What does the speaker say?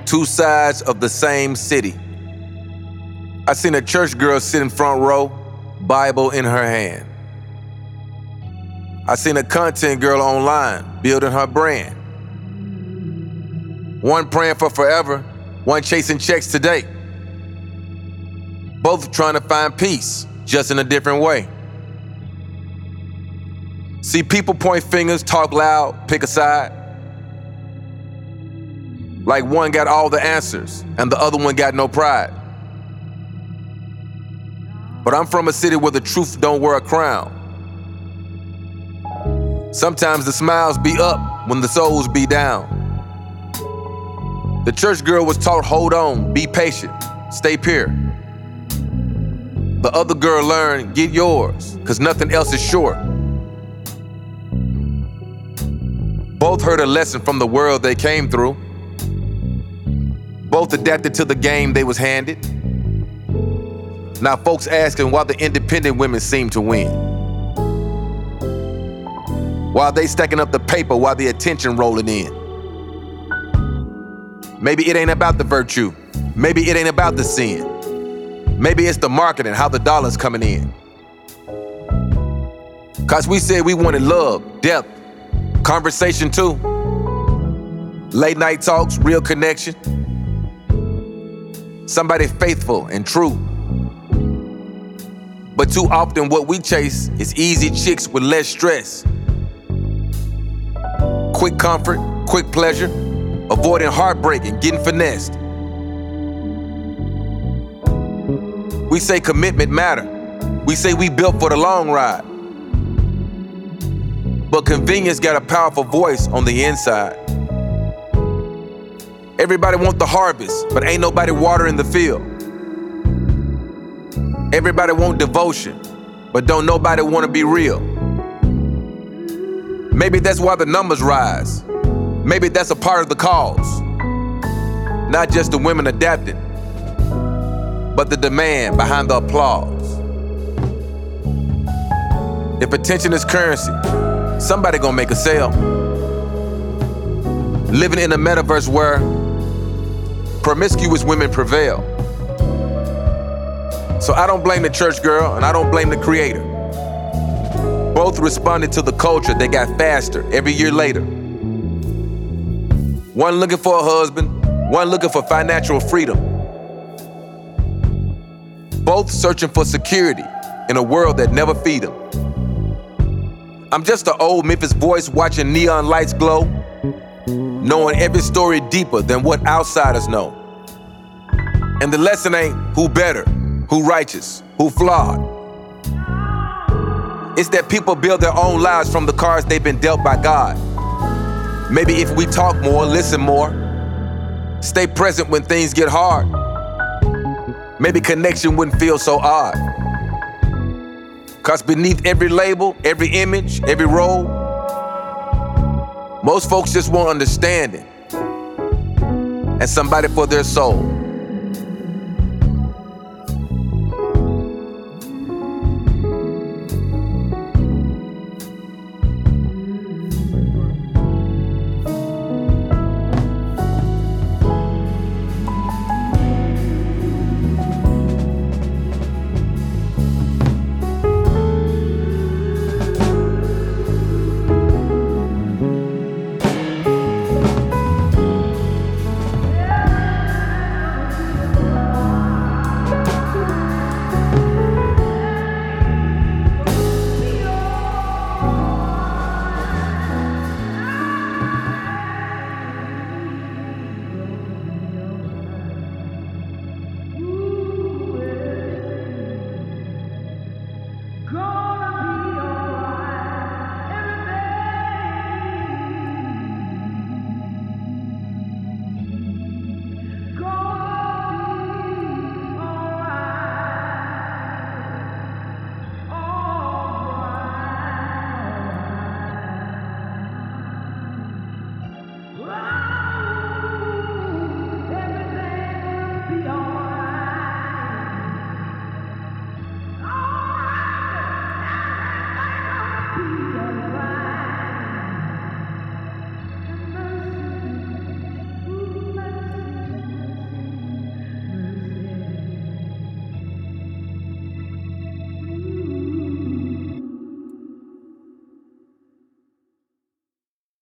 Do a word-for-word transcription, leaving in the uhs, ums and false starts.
two sides of the same city. I seen a church girl sitting front row, Bible in her hand. I seen a content girl online building her brand. One praying for forever, one chasing checks today. Both trying to find peace, just in a different way. See people point fingers, talk loud, pick a side. Like one got all the answers and the other one got no pride. But I'm from a city where the truth don't wear a crown. Sometimes the smiles be up when the souls be down. The church girl was taught, hold on, be patient, stay pure. The other girl learned, get yours, cause nothing else is sure. Both heard a lesson from the world they came through. Both adapted to the game they was handed. Now folks asking why the independent women seem to win. While they stacking up the paper while the attention rolling in. Maybe it ain't about the virtue. Maybe it ain't about the sin. Maybe it's the marketing, how the dollar's coming in. Cause we said we wanted love, depth, conversation too. Late night talks, real connection. Somebody faithful and true. But too often what we chase is easy chicks with less stress. Quick comfort, quick pleasure, avoiding heartbreak and getting finessed. We say commitment matter. We say we built for the long ride. But convenience got a powerful voice on the inside. Everybody want the harvest, but ain't nobody watering the field. Everybody want devotion, but don't nobody want to be real. Maybe that's why the numbers rise. Maybe that's a part of the cause. Not just the women adapting, but the demand behind the applause. If attention is currency, somebody gonna make a sale. Living in a metaverse where promiscuous women prevail. So I don't blame the church girl and I don't blame the creator. Both responded to the culture that got faster every year later. One looking for a husband, one looking for financial freedom. Both searching for security in a world that never feed them. I'm just an old Memphis voice watching neon lights glow, knowing every story deeper than what outsiders know. And the lesson ain't who better, who righteous, who flawed. It's that people build their own lives from the cards they've been dealt by God. Maybe if we talk more, listen more, stay present when things get hard, maybe connection wouldn't feel so odd. Cause beneath every label, every image, every role, most folks just want understanding and somebody for their soul.